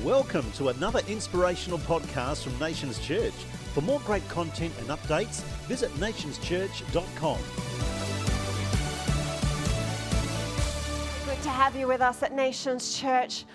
Welcome to another inspirational podcast from Nations Church. For more great content and updates, visit nationschurch.com. Good to have you with us at Nations Church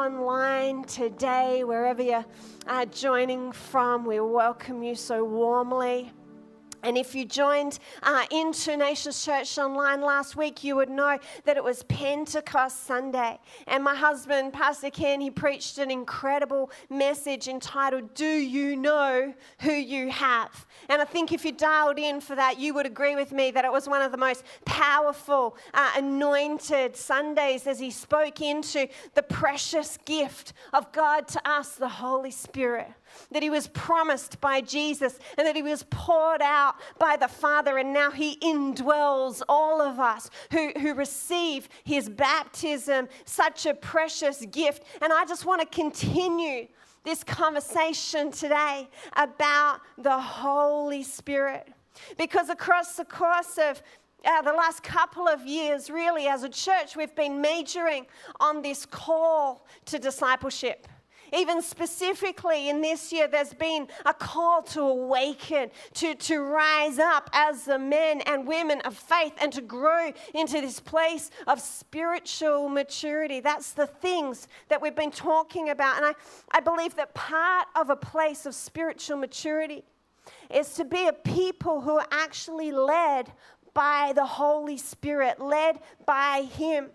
online today, wherever you're joining from. We welcome you so warmly. And if you joined into Nations Church online last week, you would know that it was Pentecost Sunday. And my husband, Pastor Ken, he preached an incredible message entitled, Do You Know Who You Have? And I think if you dialed in for that, you would agree with me that it was one of the most powerful, anointed Sundays as he spoke into the precious gift of God to us, the Holy Spirit, that he was promised by Jesus and that he was poured out by the Father, and now he indwells all of us who receive his baptism, such a precious gift. And I just want to continue this conversation today about the Holy Spirit, because across the course of the last couple of years, really, as a church, we've been majoring on this call to discipleship. Even specifically in this year, there's been a call to awaken, to rise up as the men and women of faith and to grow into this place of spiritual maturity. That's the things that we've been talking about. And I believe that part of a place of spiritual maturity is to be a people who are actually led by the Holy Spirit, led by Him.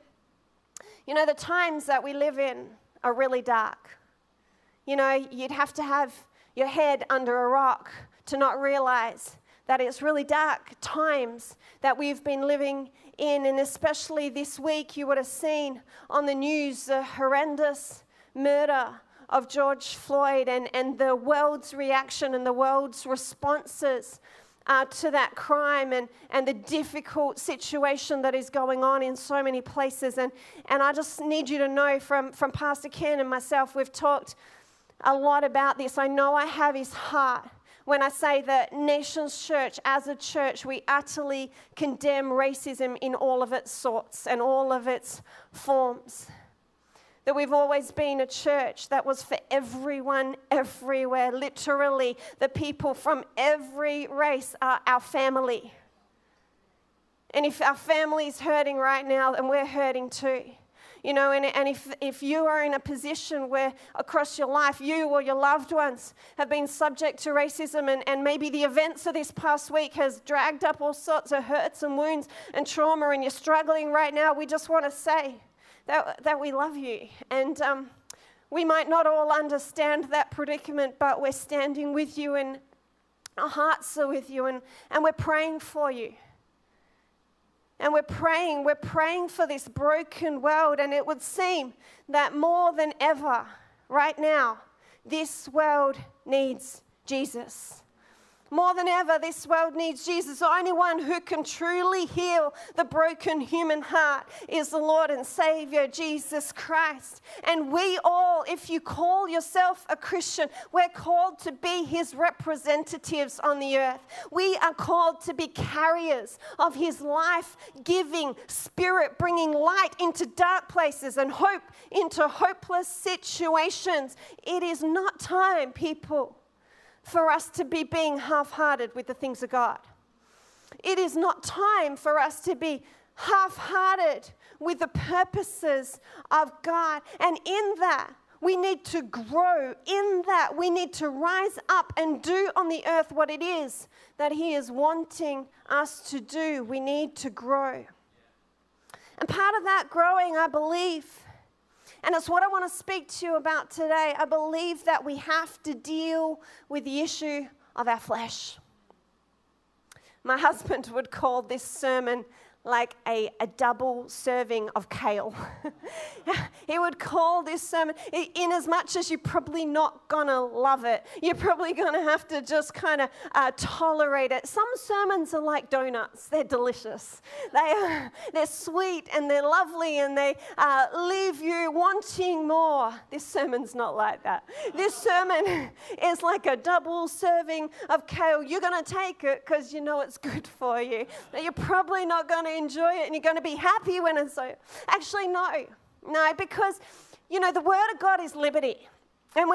You know, the times that we live in are really dark. You know, you'd have to have your head under a rock to not realize that it's really dark times that we've been living in. And especially this week, you would have seen on the news the horrendous murder of George Floyd and the world's reaction and the world's responses to that crime and the difficult situation that is going on in so many places. And I just need you to know from Pastor Ken and myself, we've talked a lot about this. I know I have his heart when I say that Nations Church, as a church, we utterly condemn racism in all of its sorts and all of its forms. That we've always been a church that was for everyone, everywhere. Literally, the people from every race are our family. And if our family's hurting right now, then we're hurting too. You know, and if you are in a position where across your life, you or your loved ones have been subject to racism and maybe the events of this past week has dragged up all sorts of hurts and wounds and trauma and you're struggling right now, we just want to say that we love you. And we might not all understand that predicament, but we're standing with you and our hearts are with you and we're praying for you. And we're praying for this broken world, and it would seem that more than ever, right now, this world needs Jesus. More than ever, this world needs Jesus. The only one who can truly heal the broken human heart is the Lord and Savior, Jesus Christ. And we all, if you call yourself a Christian, we're called to be His representatives on the earth. We are called to be carriers of His life-giving Spirit, bringing light into dark places and hope into hopeless situations. It is not time, people, for us to be being half-hearted with the things of God. It is not time for us to be half-hearted with the purposes of God. And in that, we need to grow. In that, we need to rise up and do on the earth what it is that He is wanting us to do. We need to grow. And part of that growing, I believe, and it's what I want to speak to you about today. I believe that we have to deal with the issue of our flesh. My husband would call this sermon like a double serving of kale. He would call this sermon, in as much as you're probably not going to love it, you're probably going to have to just kind of tolerate it. Some sermons are like donuts. They're delicious. They're sweet and they're lovely and they leave you wanting more. This sermon's not like that. This sermon is like a double serving of kale. You're going to take it because you know it's good for you. You're probably not going to enjoy it and you're going to be happy when it's so. Actually, no, because, you know, the Word of God is liberty. And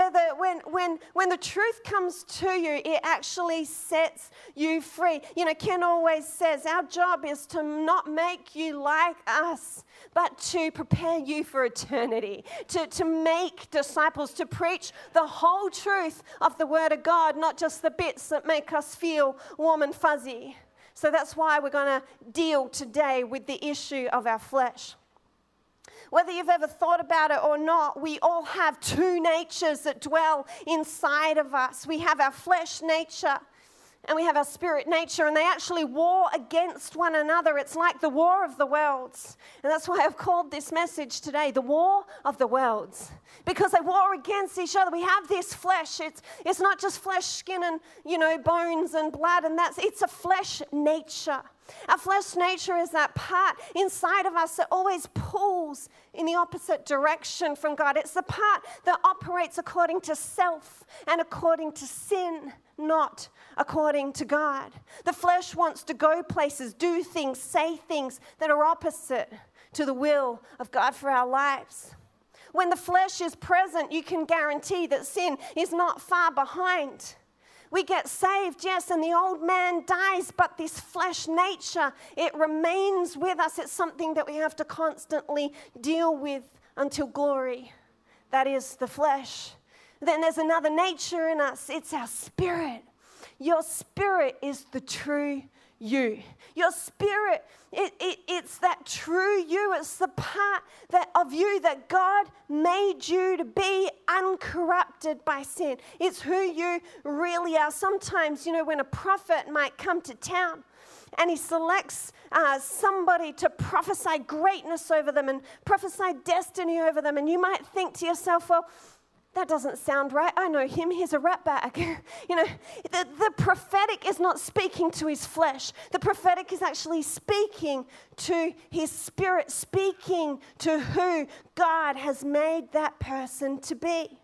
when the truth comes to you, it actually sets you free. You know, Ken always says, our job is to not make you like us, but to prepare you for eternity, to make disciples, to preach the whole truth of the Word of God, not just the bits that make us feel warm and fuzzy. So that's why we're going to deal today with the issue of our flesh. Whether you've ever thought about it or not, we all have two natures that dwell inside of us. We have our flesh nature and we have our spirit nature, and they actually war against one another. It's like the war of the worlds. And that's why I've called this message today, the war of the worlds. Because they war against each other. We have this flesh. It's not just flesh, skin, and, you know, bones and blood, and it's a flesh nature. Our flesh nature is that part inside of us that always pulls in the opposite direction from God. It's the part that operates according to self and according to sin, not according to God. The flesh wants to go places, do things, say things that are opposite to the will of God for our lives. When the flesh is present, you can guarantee that sin is not far behind. We get saved, yes, and the old man dies, but this flesh nature, it remains with us. It's something that we have to constantly deal with until glory. That is the flesh. Then there's another nature in us. It's our spirit. Your spirit is the true you. Your spirit, it's that true you. It's the part of you that God made you to be, uncorrupted by sin. It's who you really are. Sometimes, you know, when a prophet might come to town and he selects somebody to prophesy greatness over them and prophesy destiny over them, and you might think to yourself, well, that doesn't sound right. I know him. He's a ratbag. You know, the prophetic is not speaking to his flesh. The prophetic is actually speaking to his spirit, speaking to who God has made that person to be.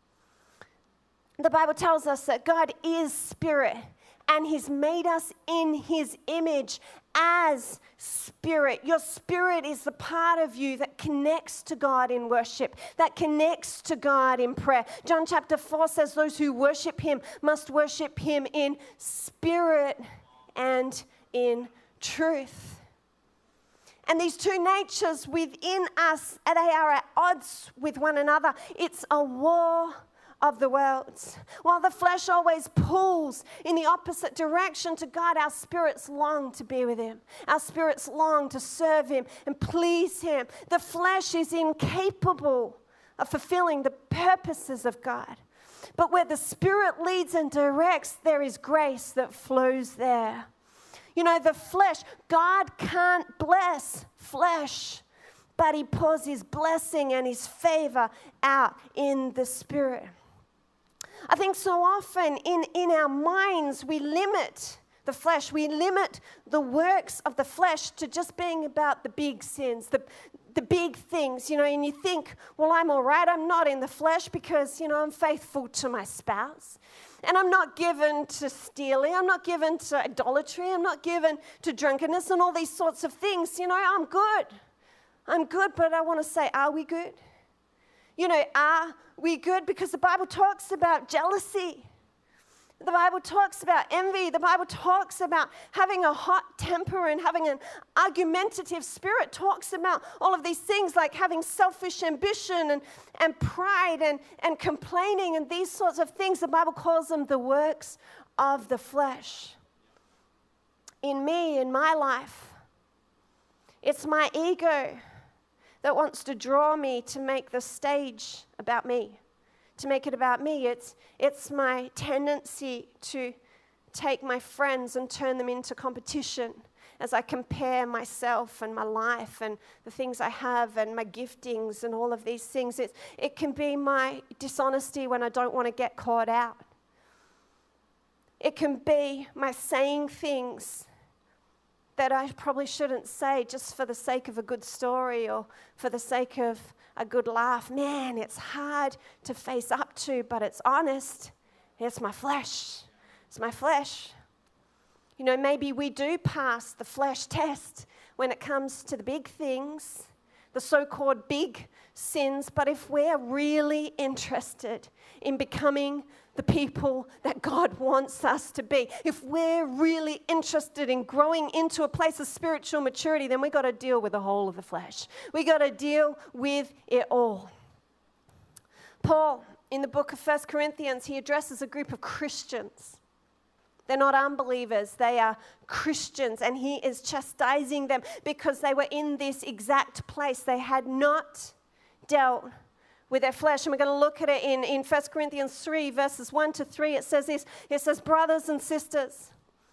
The Bible tells us that God is spirit, and he's made us in his image as spirit. Your spirit is the part of you that connects to God in worship, that connects to God in prayer. John chapter 4 says those who worship him must worship him in spirit and in truth. And these two natures within us, they are at odds with one another. It's a war of the worlds. While the flesh always pulls in the opposite direction to God, our spirits long to be with him. Our spirits long to serve him and please him. The flesh is incapable of fulfilling the purposes of God. But where the Spirit leads and directs, there is grace that flows there. You know, the flesh, God can't bless flesh, but he pours his blessing and his favor out in the Spirit. I think so often in our minds, we limit the flesh. We limit the works of the flesh to just being about the big sins, the big things, you know, and you think, well, I'm all right. I'm not in the flesh because, you know, I'm faithful to my spouse. And I'm not given to stealing. I'm not given to idolatry. I'm not given to drunkenness and all these sorts of things. You know, I'm good. I'm good, but I want to say, are we good? You know, are we good? Because the Bible talks about jealousy. The Bible talks about envy. The Bible talks about having a hot temper and having an argumentative spirit. Talks about all of these things like having selfish ambition and pride and complaining and these sorts of things. The Bible calls them the works of the flesh. In me, in my life, it's my ego that wants to draw me to make the stage about me, to make it about me. It's my tendency to take my friends and turn them into competition as I compare myself and my life and the things I have and my giftings and all of these things. It can be my dishonesty when I don't want to get caught out. It can be my saying things that I probably shouldn't say just for the sake of a good story or for the sake of a good laugh. Man, it's hard to face up to, but it's honest. It's my flesh. It's my flesh. You know, maybe we do pass the flesh test when it comes to the big things, the so-called big sins, but if we're really interested in becoming the people that God wants us to be, if we're really interested in growing into a place of spiritual maturity, then we got to deal with the whole of the flesh. We got to deal with it all. Paul, in the book of 1 Corinthians, he addresses a group of Christians. They're not unbelievers, they are Christians, and he is chastising them because they were in this exact place. They had not dealt with their flesh. And we're going to look at it in 1 Corinthians 3, verses 1 to 3. It says this, it says, brothers and sisters,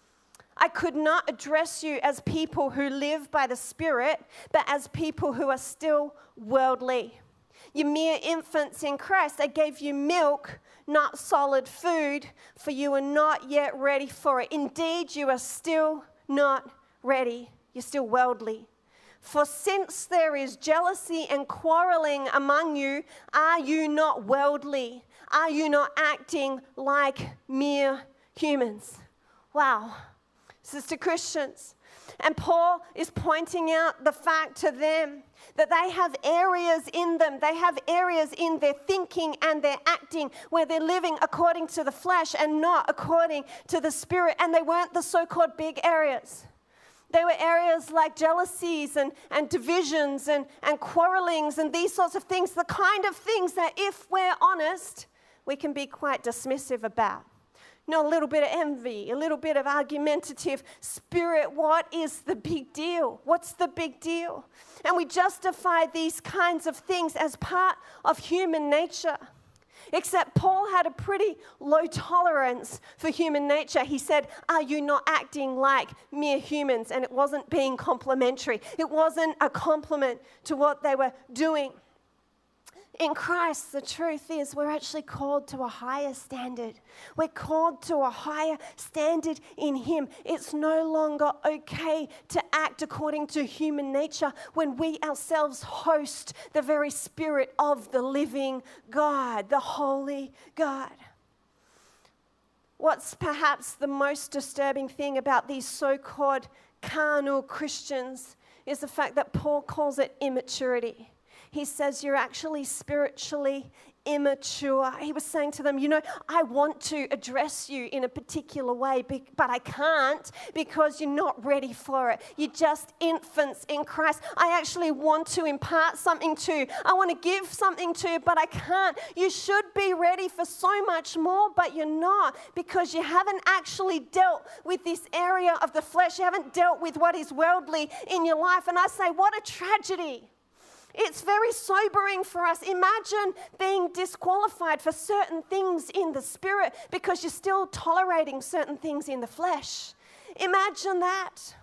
I could not address you as people who live by the Spirit, but as people who are still worldly. You're mere infants in Christ. I gave you milk, not solid food, for you are not yet ready for it. Indeed, you are still not ready. You're still worldly. For since there is jealousy and quarreling among you, are you not worldly? Are you not acting like mere humans? Wow. This is to Christians. And Paul is pointing out the fact to them that they have areas in them, they have areas in their thinking and their acting where they're living according to the flesh and not according to the Spirit. And they weren't the so-called big areas. They were areas like jealousies and divisions and quarrelings and these sorts of things, the kind of things that if we're honest, we can be quite dismissive about. You know, a little bit of envy, a little bit of argumentative spirit. What is the big deal? What's the big deal? And we justify these kinds of things as part of human nature. Except Paul had a pretty low tolerance for human nature. He said, are you not acting like mere humans? And it wasn't being complimentary. It wasn't a compliment to what they were doing. In Christ, the truth is we're actually called to a higher standard. We're called to a higher standard in Him. It's no longer okay to act according to human nature when we ourselves host the very Spirit of the living God, the Holy God. What's perhaps the most disturbing thing about these so-called carnal Christians is the fact that Paul calls it immaturity. He says you're actually spiritually immature. He was saying to them, you know, I want to address you in a particular way, but I can't because you're not ready for it. You're just infants in Christ. I actually want to impart something to you. I want to give something to you, but I can't. You should be ready for so much more, but you're not because you haven't actually dealt with this area of the flesh. You haven't dealt with what is worldly in your life. And I say, what a tragedy. It's very sobering for us. Imagine being disqualified for certain things in the Spirit because you're still tolerating certain things in the flesh. Imagine that.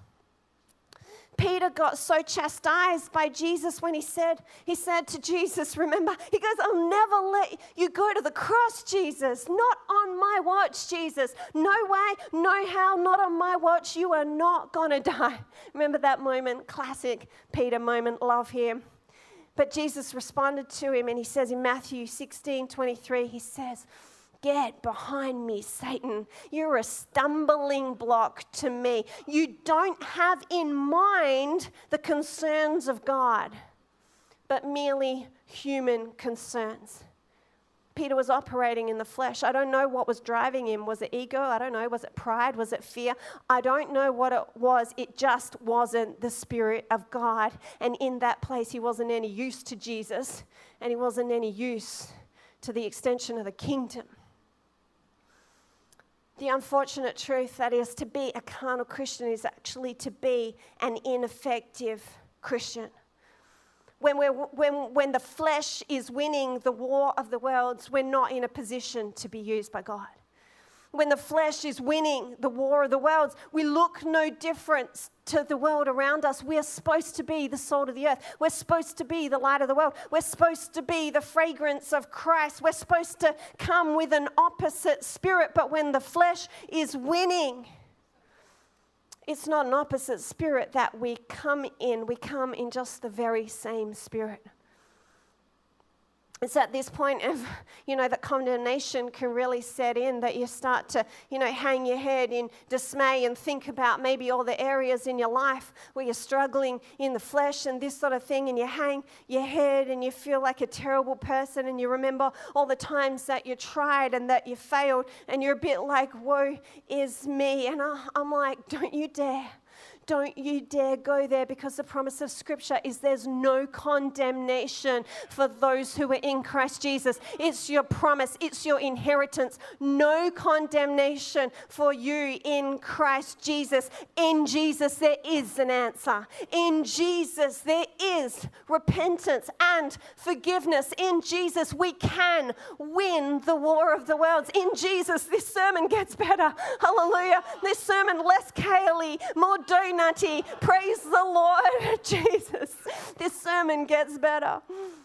Peter got so chastised by Jesus when he said to Jesus, remember, he goes, I'll never let you go to the cross, Jesus. Not on my watch, Jesus. No way, no how, not on my watch. You are not going to die. Remember that moment, classic Peter moment, love him. But Jesus responded to him and he says in Matthew 16:23, he says, get behind me, Satan. You're a stumbling block to me. You don't have in mind the concerns of God, but merely human concerns. Peter was operating in the flesh. I don't know what was driving him. Was it ego? I don't know. Was it pride? Was it fear? I don't know what it was. It just wasn't the Spirit of God. And in that place, he wasn't any use to Jesus, and he wasn't any use to the extension of the kingdom. The unfortunate truth that is to be a carnal Christian is actually to be an ineffective Christian. When the flesh is winning the war of the worlds, we're not in a position to be used by God. When the flesh is winning the war of the worlds, we look no different to the world around us. We're supposed to be the salt of the earth. We're supposed to be the light of the world. We're supposed to be the fragrance of Christ. We're supposed to come with an opposite spirit. But when the flesh is winning, it's not an opposite spirit that we come in. We come in just the very same spirit. it's at this point of, that condemnation can really set in, that you start to, hang your head in dismay and think about maybe all the areas in your life where you're struggling in the flesh and this sort of thing, and you hang your head and you feel like a terrible person, and you remember all the times that you tried and that you failed, and you're a bit like, woe is me. And I'm like, don't you dare. Don't you dare go there, because the promise of Scripture is there's no condemnation for those who are in Christ Jesus. It's your promise. It's your inheritance. No condemnation for you in Christ Jesus. In Jesus, there is an answer. In Jesus, there is repentance and forgiveness. In Jesus, we can win the war of the worlds. In Jesus, this sermon gets better. Hallelujah. This sermon, less kale, more donutty. Praise the Lord Jesus. This sermon gets better.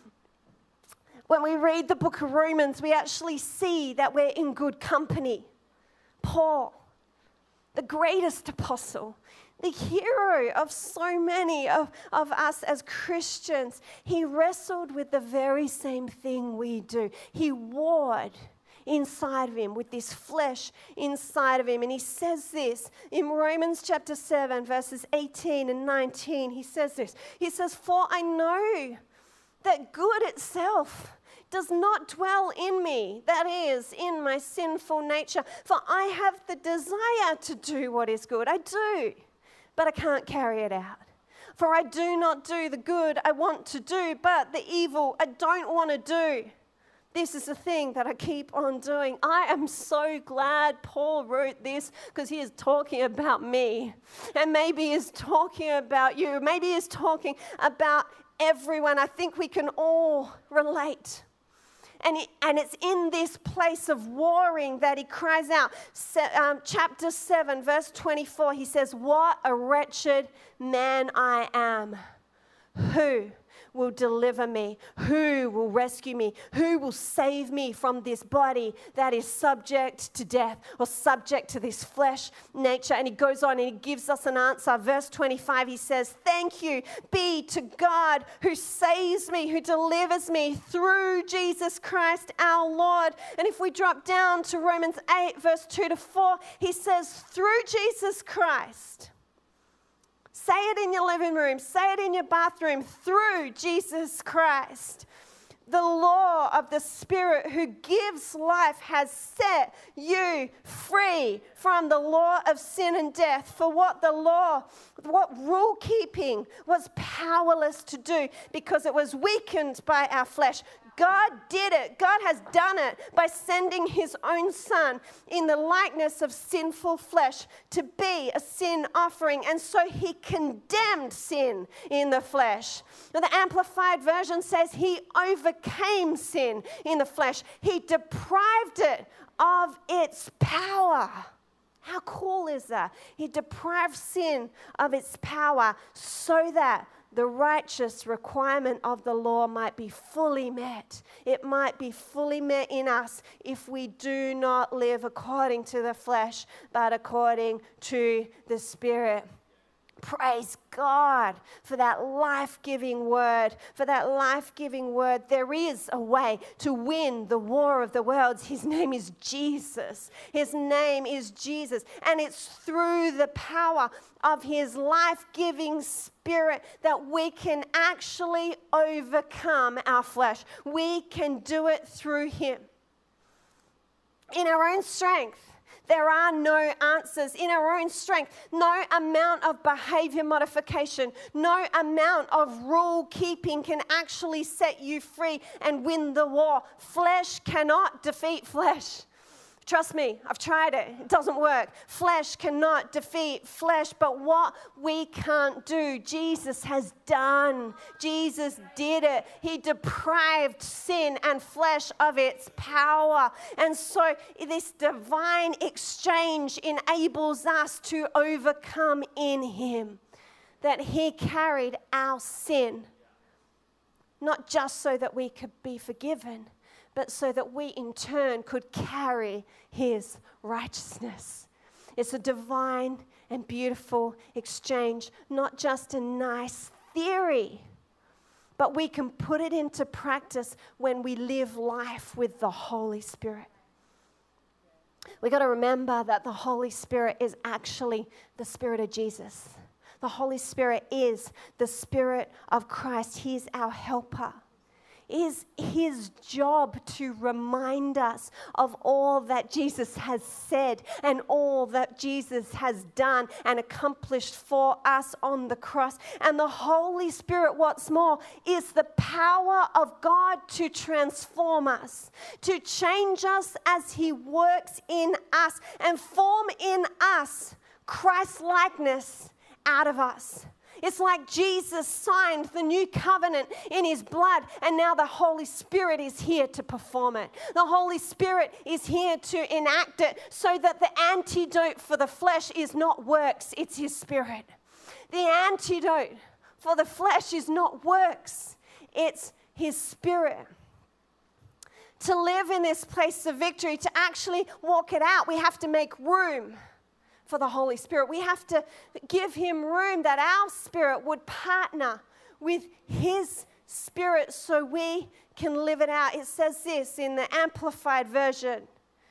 When we read the book of Romans, we actually see that we're in good company. Paul, the greatest apostle, the hero of so many of us as Christians, he wrestled with the very same thing we do. He warred inside of him, with this flesh inside of him. And he says this in Romans chapter 7, verses 18 and 19. He says this. He says, "For I know that good itself does not dwell in me, that is, in my sinful nature. For I have the desire to do what is good. I do, but I can't carry it out. For I do not do the good I want to do, but the evil I don't want to do. This is the thing that I keep on doing." I am so glad Paul wrote this, because he is talking about me. And maybe he's talking about you. Maybe he's talking about everyone. I think we can all relate. And it's in this place of warring that he cries out. Chapter 7, verse 24, he says, "What a wretched man I am. Who will deliver me? Who will rescue me? Who will save me from this body that is subject to death, or subject to this flesh nature?" And he goes on and he gives us an answer. Verse 25, he says, "Thank you be to God who saves me, who delivers me through Jesus Christ our Lord." And if we drop down to Romans 8, verse 2 to 4, he says, "Through Jesus Christ." Say it in your living room. Say it in your bathroom. "Through Jesus Christ, the law of the Spirit who gives life has set you free from the law of sin and death. For what rule keeping was powerless to do, because it was weakened by our flesh, God did it. God has done it by sending his own Son in the likeness of sinful flesh to be a sin offering. And so he condemned sin in the flesh." Now, the Amplified Version says he overcame sin in the flesh. He deprived it of its power. How cool is that? He deprived sin of its power so that the righteous requirement of the law might be fully met. It might be fully met in us if we do not live according to the flesh, but according to the Spirit. Praise God for that life-giving word. For that life-giving word. There is a way to win the war of the worlds. His name is Jesus. His name is Jesus. And it's through the power of his life-giving Spirit that we can actually overcome our flesh. We can do it through him. In our own strength, there are no answers. In our own strength, no amount of behavior modification, no amount of rule keeping can actually set you free and win the war. Flesh cannot defeat flesh. Trust me, I've tried it. It doesn't work. Flesh cannot defeat flesh, but what we can't do, Jesus has done. Jesus did it. He deprived sin and flesh of its power. And so this divine exchange enables us to overcome in him, that he carried our sin, not just so that we could be forgiven, but so that we in turn could carry his righteousness. It's a divine and beautiful exchange, not just a nice theory, but we can put it into practice when we live life with the Holy Spirit. We got to remember that the Holy Spirit is actually the Spirit of Jesus. The Holy Spirit is the Spirit of Christ. He's our helper. It is his job to remind us of all that Jesus has said and all that Jesus has done and accomplished for us on the cross. And the Holy Spirit, what's more, is the power of God to transform us, to change us as he works in us and form in us Christ-likeness out of us. It's like Jesus signed the new covenant in his blood, and now the Holy Spirit is here to perform it. The Holy Spirit is here to enact it so that the antidote for the flesh is not works, it's his Spirit. The antidote for the flesh is not works, it's his Spirit. To live in this place of victory, to actually walk it out, we have to make room for the Holy Spirit. We have to give him room that our spirit would partner with his Spirit so we can live it out. It says this in the Amplified version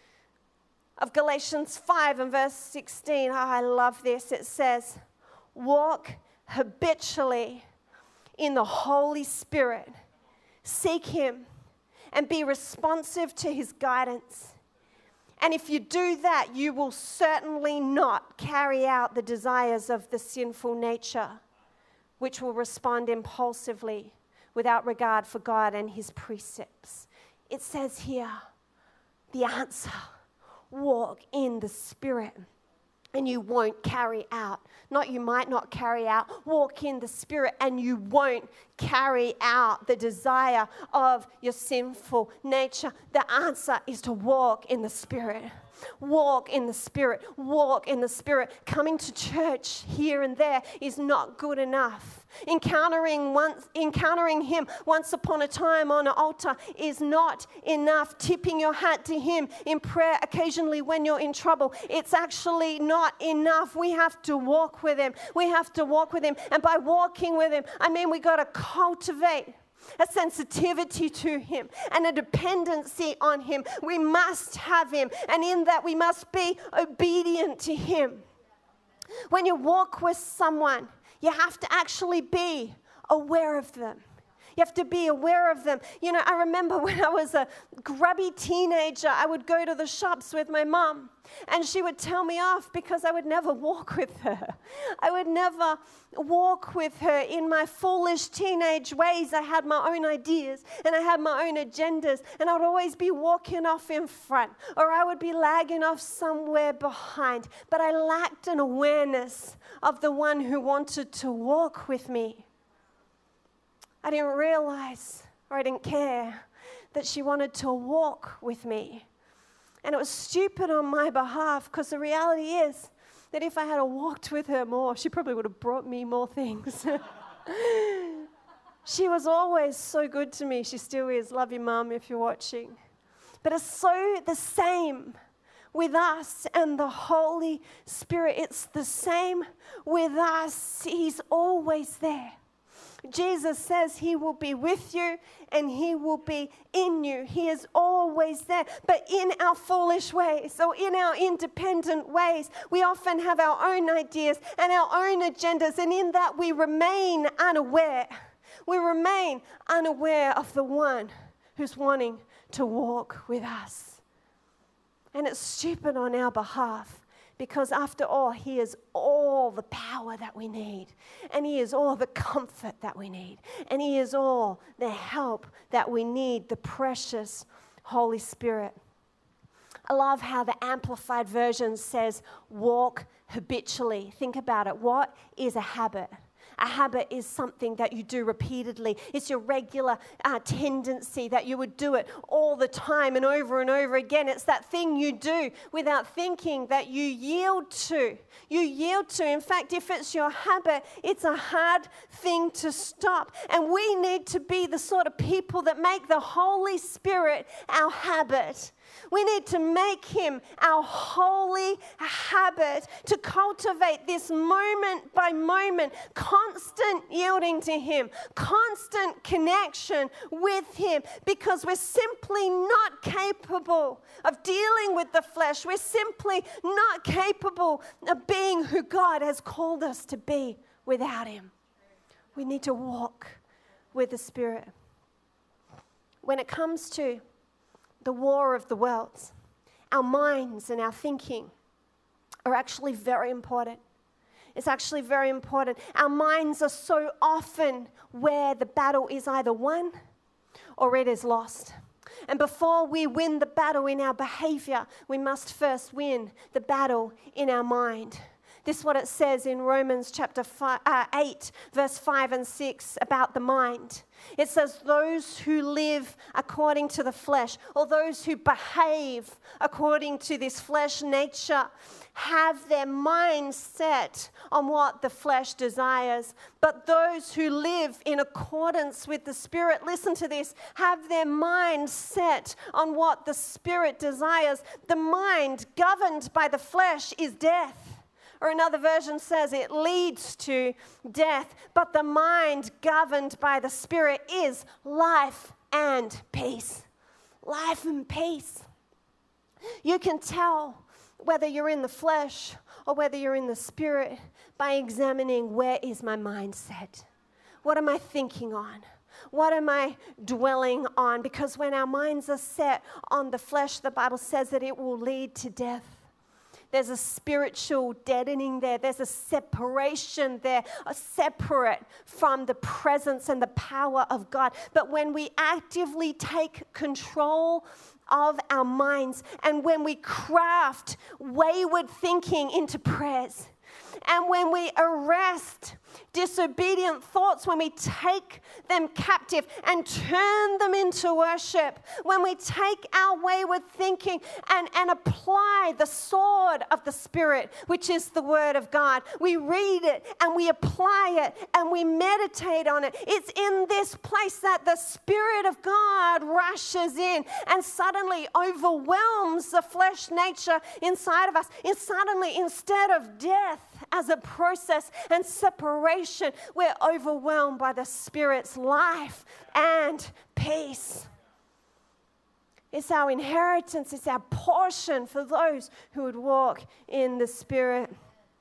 of Galatians 5 and verse 16. Oh, I love this. It says, walk habitually in the Holy Spirit. Seek him and be responsive to his guidance. And if you do that, you will certainly not carry out the desires of the sinful nature, which will respond impulsively without regard for God and his precepts. It says here, the answer, walk in the Spirit, and you won't carry out. Not you might not carry out, walk in the Spirit and you won't carry out the desire of your sinful nature. The answer is to walk in the Spirit. Walk in the Spirit. Walk in the Spirit. Coming to church here and there is not good enough. Encountering him once upon a time on an altar is not enough. Tipping your hat to him in prayer occasionally when you're in trouble, it's actually not enough. We have to walk with him. We have to walk with him. And by walking with him, I mean we got to cultivate a sensitivity to him and a dependency on him. We must have him, and in that we must be obedient to him. When you walk with someone, you have to actually be aware of them. You have to be aware of them. You know, I remember when I was a grubby teenager, I would go to the shops with my mum, and she would tell me off because I would never walk with her. I would never walk with her in my foolish teenage ways. I had my own ideas, and I had my own agendas, and I would always be walking off in front, or I would be lagging off somewhere behind. But I lacked an awareness of the one who wanted to walk with me. I didn't realize, or I didn't care, that she wanted to walk with me. And it was stupid on my behalf, because the reality is that if I had walked with her more, she probably would have brought me more things. She was always so good to me. She still is. Love you, Mum, if you're watching. But it's so the same with us and the Holy Spirit. It's the same with us. He's always there. Jesus says he will be with you and he will be in you. He is always there. But in our foolish ways, or in our independent ways, we often have our own ideas and our own agendas, and in that we remain unaware. We remain unaware of the one who's wanting to walk with us. And it's stupid on our behalf. Because after all, he is all the power that we need. And he is all the comfort that we need. And he is all the help that we need, the precious Holy Spirit. I love how the Amplified Version says, walk habitually. Think about it. What is a habit? A habit is something that you do repeatedly. It's your regular tendency that you would do it all the time and over again. It's that thing you do without thinking that you yield to. You yield to. In fact, if it's your habit, it's a hard thing to stop. And we need to be the sort of people that make the Holy Spirit our habit. We need to make him our holy habit, to cultivate this moment by moment, constant yielding to him, constant connection with him, because we're simply not capable of dealing with the flesh. We're simply not capable of being who God has called us to be without him. We need to walk with the Spirit. When it comes to the war of the worlds, our minds and our thinking are actually very important. It's actually very important. Our minds are so often where the battle is either won or it is lost. And before we win the battle in our behavior, we must first win the battle in our mind. This is what it says in Romans chapter 8, verse 5 and 6 about the mind. It says, those who live according to the flesh, or those who behave according to this flesh nature, have their mind set on what the flesh desires. But those who live in accordance with the Spirit, listen to this, have their mind set on what the Spirit desires. The mind governed by the flesh is death. Or another version says it leads to death, but the mind governed by the Spirit is life and peace. Life and peace. You can tell whether you're in the flesh or whether you're in the Spirit by examining, where is my mindset? What am I thinking on? What am I dwelling on? Because when our minds are set on the flesh, the Bible says that it will lead to death. There's a spiritual deadening there. There's a separation there, a separate from the presence and the power of God. But when we actively take control of our minds, and when we craft wayward thinking into prayers, and when we arrest disobedient thoughts, when we take them captive and turn them into worship, when we take our wayward thinking and apply the sword of the Spirit, which is the Word of God, we read it and we apply it and we meditate on it. It's in this place that the Spirit of God rushes in and suddenly overwhelms the flesh nature inside of us. And suddenly, instead of death as a process and separation, we're overwhelmed by the Spirit's life and peace. It's our inheritance, it's our portion for those who would walk in the Spirit.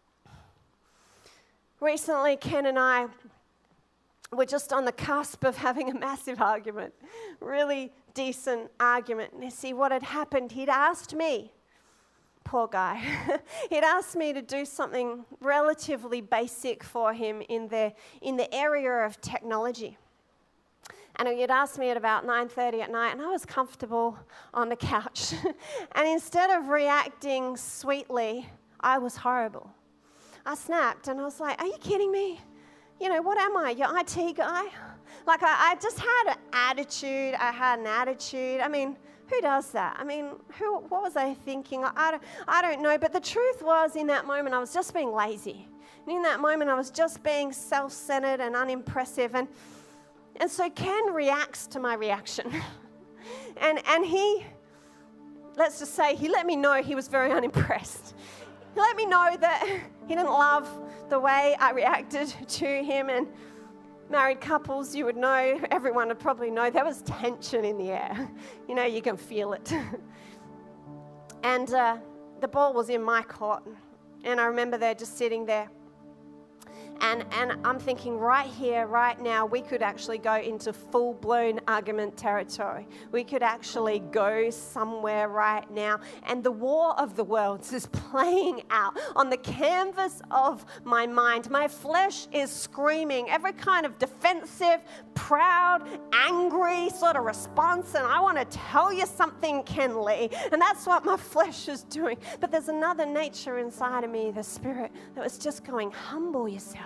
Recently, Ken and I were just on the cusp of having a massive argument, really decent argument. And you see what had happened, he'd asked me, poor guy, he'd asked me to do something relatively basic for him in the area of technology. And he'd asked me at about 9:30 at night, and I was comfortable on the couch. And instead of reacting sweetly, I was horrible. I snapped, and I was like, are you kidding me? You know, what am I, your IT guy? Like, I just had an attitude. I had an attitude. I mean, who does that? I mean, what was I thinking? I don't know. But the truth was, in that moment, I was just being lazy. And in that moment, I was just being self-centered and unimpressive. And so Ken reacts to my reaction. and he, let's just say, he let me know he was very unimpressed. He let me know that he didn't love the way I reacted to him. And married couples, you would know, everyone would probably know, there was tension in the air. You know, you can feel it. And the ball was in my court. And I remember they're just sitting there. And I'm thinking, right here, right now, we could actually go into full-blown argument territory. We could actually go somewhere right now. And the war of the worlds is playing out on the canvas of my mind. My flesh is screaming every kind of defensive, proud, angry sort of response. And I want to tell you something, Ken Lee. And that's what my flesh is doing. But there's another nature inside of me, the Spirit, that was just going, humble yourself.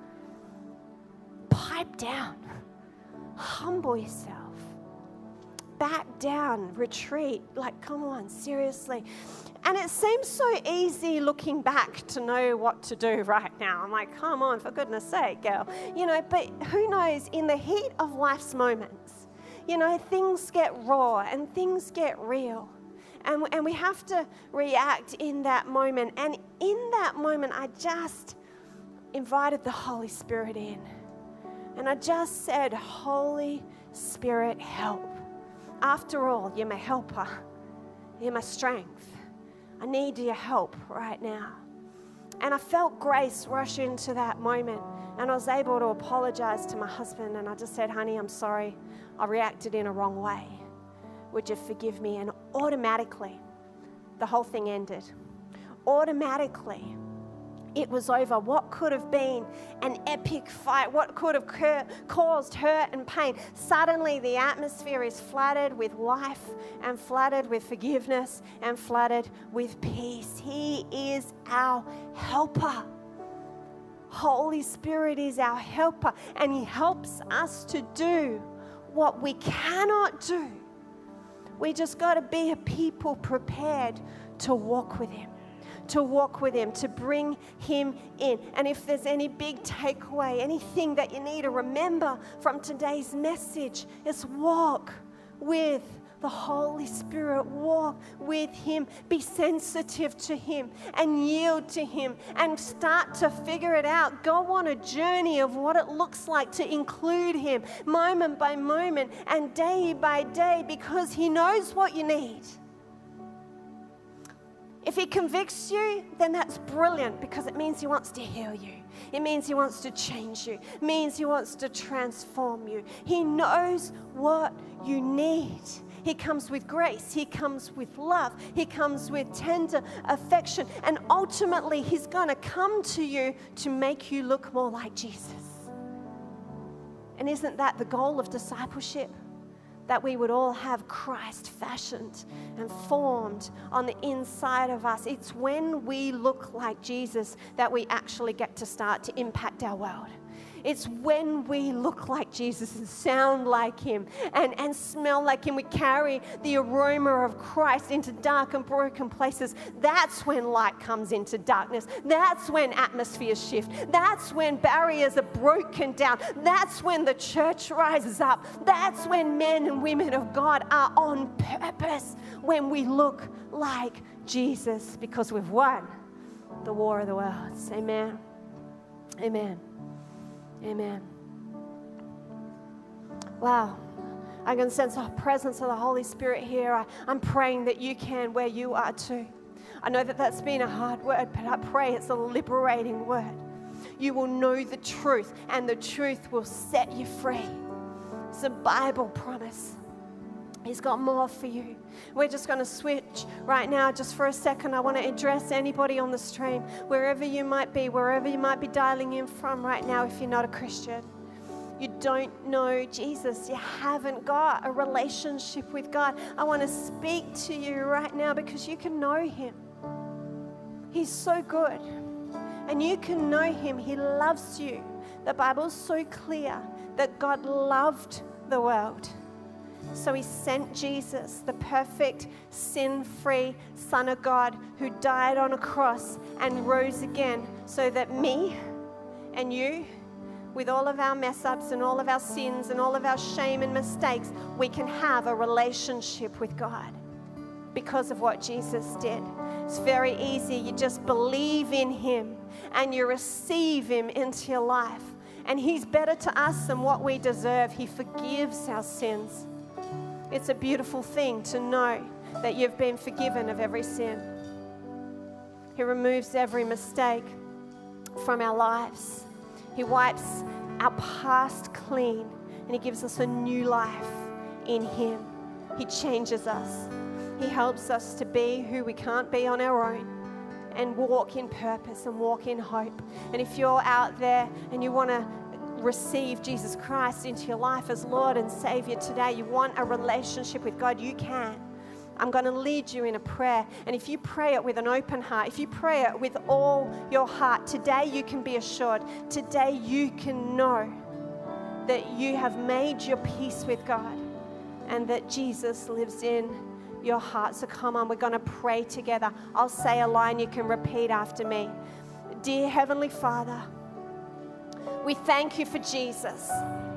Pipe down. Humble yourself. Back down. Retreat. Like, come on, seriously. And it seems so easy looking back to know what to do right now. I'm like, come on, for goodness sake, girl. You know, but who knows, in the heat of life's moments, you know, things get raw and things get real. And we have to react in that moment. And in that moment, I just invited the Holy Spirit in. And I just said, Holy Spirit, help. After all, you're my helper. You're my strength. I need your help right now. And I felt grace rush into that moment. And I was able to apologize to my husband. And I just said, honey, I'm sorry. I reacted in a wrong way. Would you forgive me? And automatically, the whole thing ended. Automatically, it was over. What could have been an epic fight? What could have caused hurt and pain? Suddenly, the atmosphere is flooded with life and flooded with forgiveness and flooded with peace. He is our helper. Holy Spirit is our helper, and He helps us to do what we cannot do. We just got to be a people prepared to walk with Him. To bring Him in. And if there's any big takeaway, anything that you need to remember from today's message, is walk with the Holy Spirit. Walk with Him. Be sensitive to Him and yield to Him and start to figure it out. Go on a journey of what it looks like to include Him moment by moment and day by day, because He knows what you need. If He convicts you, then that's brilliant, because it means He wants to heal you. It means He wants to change you. It means He wants to transform you. He knows what you need. He comes with grace. He comes with love. He comes with tender affection. And ultimately, He's going to come to you to make you look more like Jesus. And isn't that the goal of discipleship? That we would all have Christ fashioned and formed on the inside of us. It's when we look like Jesus that we actually get to start to impact our world. It's when we look like Jesus and sound like Him and smell like Him. We carry the aroma of Christ into dark and broken places. That's when light comes into darkness. That's when atmospheres shift. That's when barriers are broken down. That's when the church rises up. That's when men and women of God are on purpose. When we look like Jesus, because we've won the war of the worlds. Amen. Amen. Amen. Wow. I can sense the presence of the Holy Spirit here. I'm praying that you can where you are too. I know that that's been a hard word, but I pray it's a liberating word. You will know the truth, and the truth will set you free. It's a Bible promise. He's got more for you. We're just going to switch right now just for a second. I want to address anybody on the stream, wherever you might be dialing in from right now if you're not a Christian. You don't know Jesus. You haven't got a relationship with God. I want to speak to you right now because you can know Him. He's so good. And you can know Him. He loves you. The Bible's so clear that God loved the world. So He sent Jesus, the perfect, sin-free Son of God, who died on a cross and rose again so that me and you, with all of our mess-ups and all of our sins and all of our shame and mistakes, we can have a relationship with God because of what Jesus did. It's very easy. You just believe in Him and you receive Him into your life. And He's better to us than what we deserve. He forgives our sins. It's a beautiful thing to know that you've been forgiven of every sin. He removes every mistake from our lives. He wipes our past clean, and He gives us a new life in Him. He changes us. He helps us to be who we can't be on our own and walk in purpose and walk in hope. And if you're out there and you want to receive Jesus Christ into your life as Lord and Savior today, you want a relationship with God, you can. I'm going to lead you in a prayer. And if you pray it with an open heart, if you pray it with all your heart, today you can be assured, today you can know that you have made your peace with God and that Jesus lives in your heart. So come on, we're going to pray together. I'll say a line, you can repeat after me. Dear Heavenly Father, we thank You for Jesus.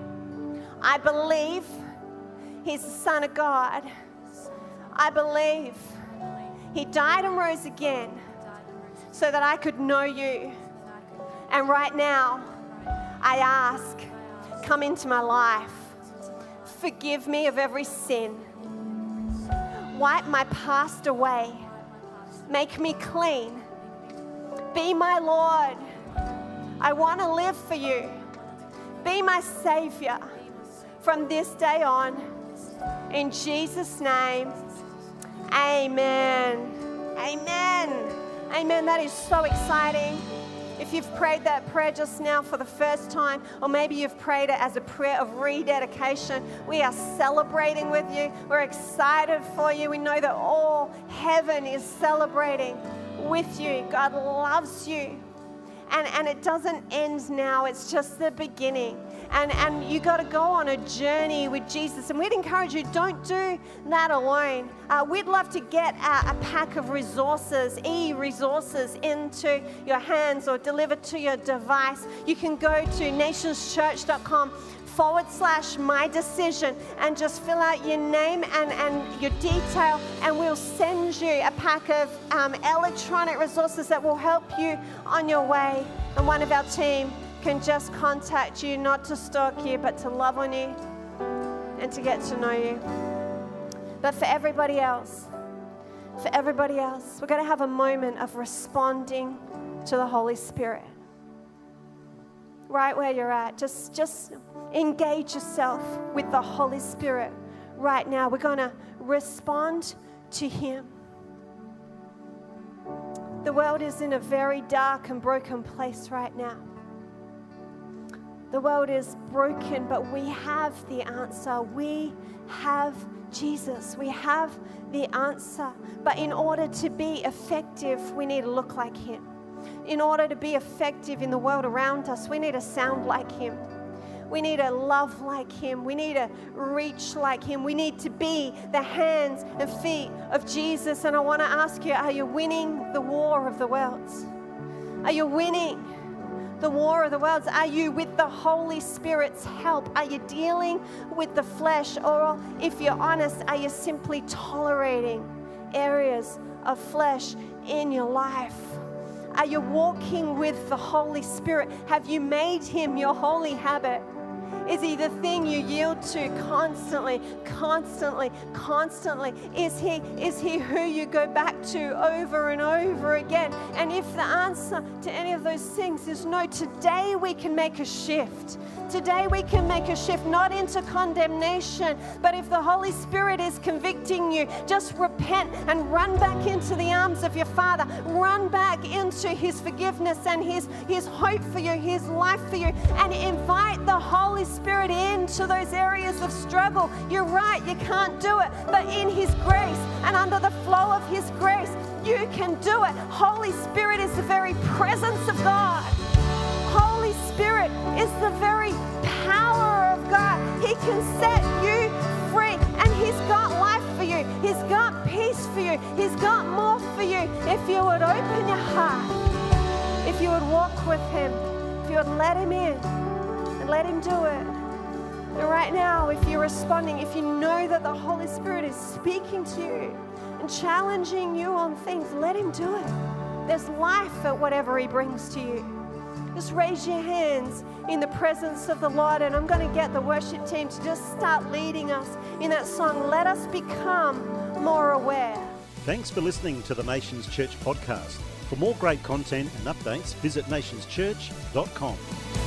I believe He's the Son of God. I believe He died and rose again so that I could know you. And right now, I ask, come into my life. Forgive me of every sin. Wipe my past away. Make me clean. Be my Lord. I want to live for you. Be my Savior from this day on. In Jesus' name, amen. Amen. Amen. That is so exciting. If you've prayed that prayer just now for the first time, or maybe you've prayed it as a prayer of rededication, we are celebrating with you. We're excited for you. We know that all heaven is celebrating with you. God loves you. And it doesn't end now. It's just the beginning. And you got to go on a journey with Jesus. And we'd encourage you, don't do that alone. We'd love to get a pack of resources, e-resources into your hands or delivered to your device. You can go to nationschurch.com/my decision and just fill out your name and your detail, and we'll send you a pack of electronic resources that will help you on your way. And one of our team can just contact you, not to stalk you, but to love on you and to get to know you. But for everybody else, we're going to have a moment of responding to the Holy Spirit. Right where you're at, just engage yourself with the Holy Spirit right now. We're going to respond to Him. The world is in a very dark and broken place right now. The world is broken, but we have the answer. We have Jesus. We have the answer. But in order to be effective, we need to look like Him. In order to be effective in the world around us, we need to sound like Him. We need to love like Him. We need to reach like Him. We need to be the hands and feet of Jesus. And I want to ask you, are you winning the war of the worlds? Are you winning the war of the worlds? Are you, with the Holy Spirit's help, are you dealing with the flesh? Or if you're honest, are you simply tolerating areas of flesh in your life? Are you walking with the Holy Spirit? Have you made Him your holy habit? Is He the thing you yield to constantly? Is He who you go back to over and over again? And if the answer to any of those things is no, today we can make a shift. Today we can make a shift, not into condemnation, but if the Holy Spirit is convicting you, just repent and run back into the arms of your Father. Run back into His forgiveness and His hope for you, His life for you, and invite the Holy Spirit into those areas of struggle. You're right, you can't do it, but in His grace and under the flow of His grace, you can do it. Holy Spirit is the very presence of God. Holy Spirit is the very power of God. He can set you free, and He's got life for you. He's got peace for you. He's got more for you. If you would open your heart, if you would walk with Him, if you would let Him in and let Him do it. And right now, if you're responding, if you know that the Holy Spirit is speaking to you and challenging you on things, let Him do it. There's life at whatever He brings to you. Just raise your hands in the presence of the Lord, and I'm going to get the worship team to just start leading us in that song, Let Us Become More Aware. Thanks for listening to the Nations Church podcast. For more great content and updates, visit nationschurch.com.